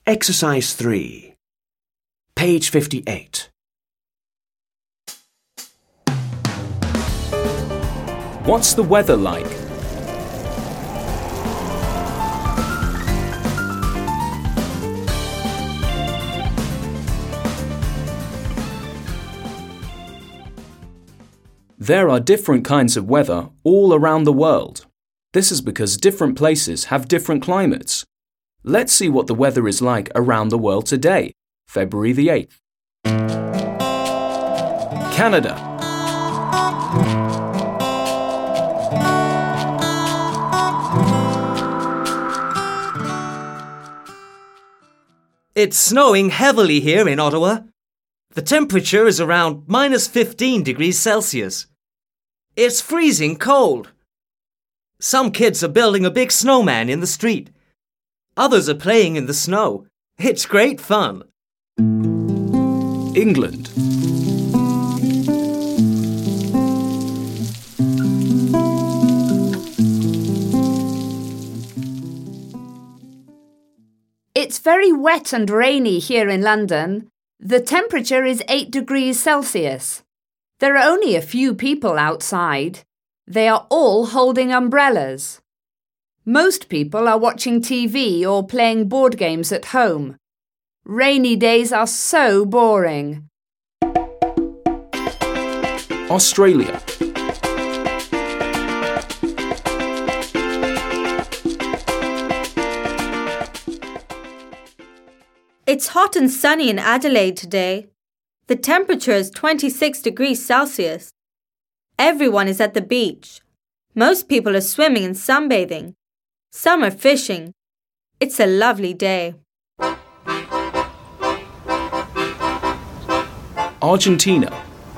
Exercise 3. Page 58. What's the weather like? There are different kinds of weather all around the world. This is because different places have different climates. Let's see what the weather is like around the world today, February the 8th. Canada. It's snowing heavily here in Ottawa. The temperature is around -15 degrees Celsius. It's freezing cold. Some kids are building a big snowman in the street. Others are playing in the snow. It's great fun. England. It's very wet and rainy here in London. The temperature is 8 degrees Celsius. There are only a few people outside. They are all holding umbrellas. Most people are watching TV or playing board games at home. Rainy days are so boring. Australia. It's hot and sunny in Adelaide today. The temperature is 26 degrees Celsius. Everyone is at the beach. Most people are swimming and sunbathing. Some are fishing. It's a lovely day. Argentina.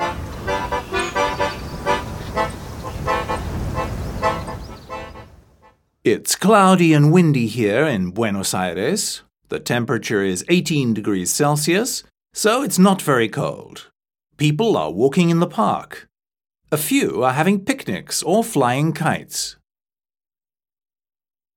It's cloudy and windy here in Buenos Aires. The temperature is 18 degrees Celsius, so it's not very cold. People are walking in the park. A few are having picnics or flying kites.